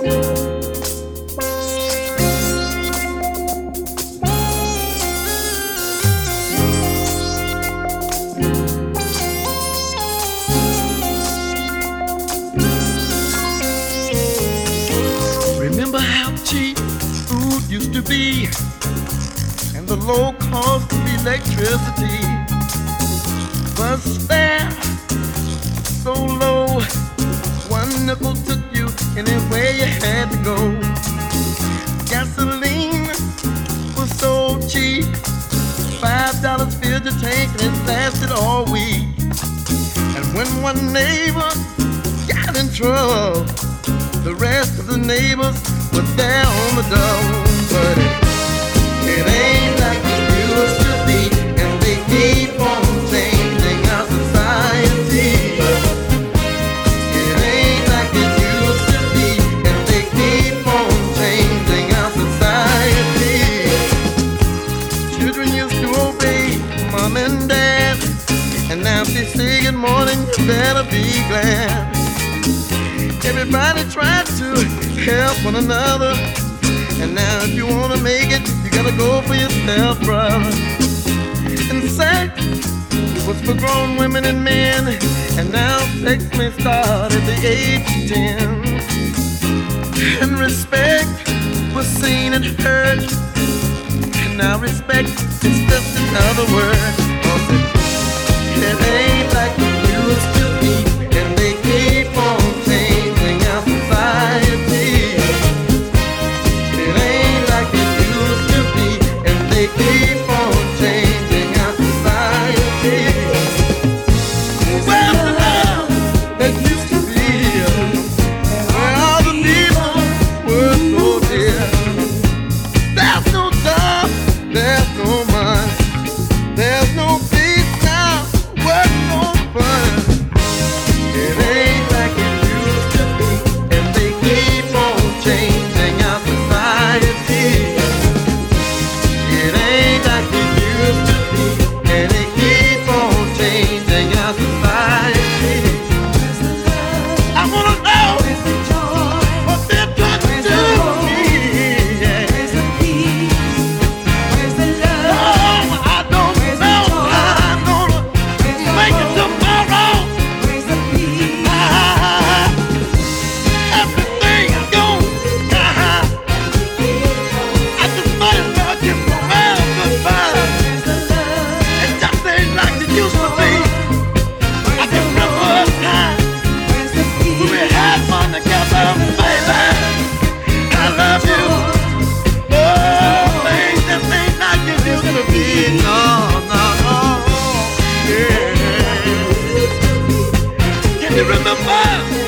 Remember how cheap food used to be, and the low cost of electricity was there, so low. One nickel took you anywhere you had to go. Gasoline was so cheap, $5 filled the tank and it lasted all week. And when one neighbor got in trouble, the rest of the neighbors were there on the double. But it ain't like it used to be, and they keep on changing our society. It ain't like it used to be, and they keep on changing our society. Children used to obey mom and dad, and now if they say good morning, you better be glad. Everybody tried to help one another, and now if you wanna make it, you gotta go for yourself, brother. And sex was for grown women and men, and now sex may start at the age of 10. And respect was seen and heard, and now respect is just another word. It ain't like it used to be, and they keep on changing our society. It ain't like it used to be, and they keep on changing our society. Where's the love that used to be, where all the people were so dear? There's no job, there's no money, there's no peace now, what's no fun? It ain't like it used to be, and they keep on changing our society. It ain't like it used to be, and they keep on changing our society. I wanna know what they're trying to do to me. Oh, I don't know how I'm gonna make it tomorrow. Everything's gone. I just might as well give the world goodbye. It just ain't like it used to be. I can remember a time when we had fun together, baby. I love you. Oh, things just ain't like it used to be. No, no, no. Yeah. Can you remember?